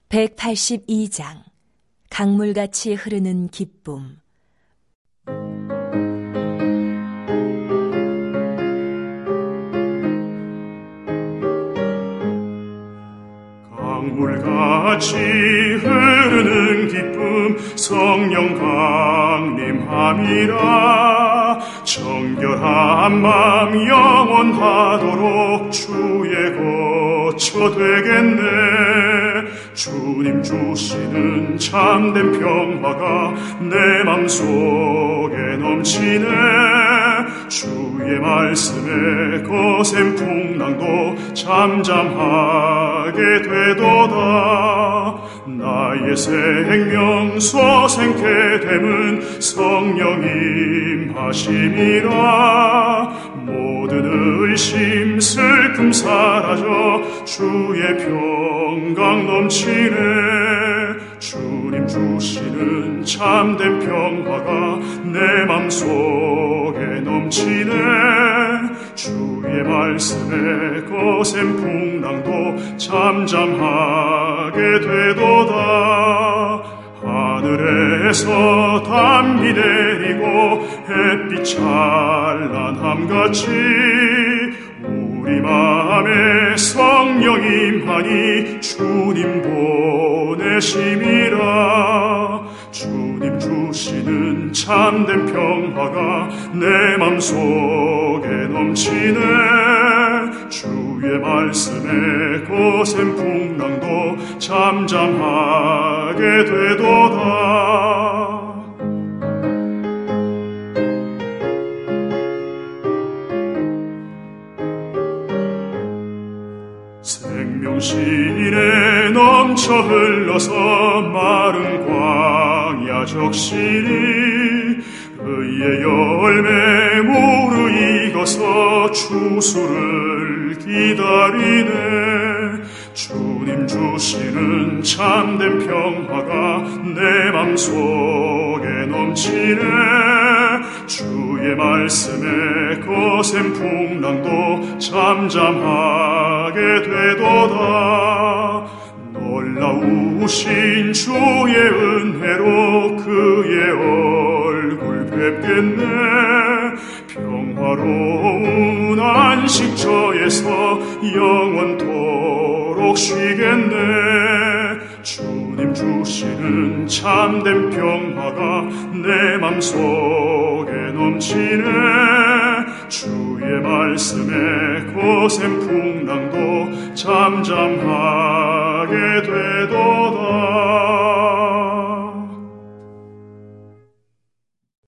182장 강물같이 흐르는 기쁨. 강물같이 흐르는 기쁨 성령 강림함이라. 정결한 맘 영원하도록 주의 거처 되겠네. 주님 주시는 참된 평화가 내 맘속에 넘치네. 주의 말씀에 거센 풍랑도 잠잠하게 되도다. 나의 생명 소생케 됨은 성령 임하심이라. 모든 의심 슬픔 사라져 주의 평강 넘치네. 주님 주시는 참된 평화가 내 맘속에 넘치네. 주의 말씀에 거센 풍랑도 잠잠하게 되도다. 하늘에서 담비 내리고 햇빛 찬란함같이 우리 마음에 성령 임하니 주님 보내심이라. 주님 주시는 참된 평화가 내 맘속에 넘치네. 주의 말씀에 거센 풍랑도 잠잠하게 되도다. 생명신에 넘쳐 흘러서 마른 광야 적시니 의의 열매 무르익어서 추수를 기다리네. 주님 주시는 참된 평화가 내 맘속에 넘치네. 주의 말씀에 거센 풍랑도 잠잠하게 되도다. 놀라우신 주의 은혜로 그의 얼굴 뵙겠네. 평화로운 안식처에서 영원토록 쉬겠네. 주님 주시는 참된 평화가 내 맘속에 넘치네. 주의 말씀에 거센 풍랑도 잠잠하게 되도다.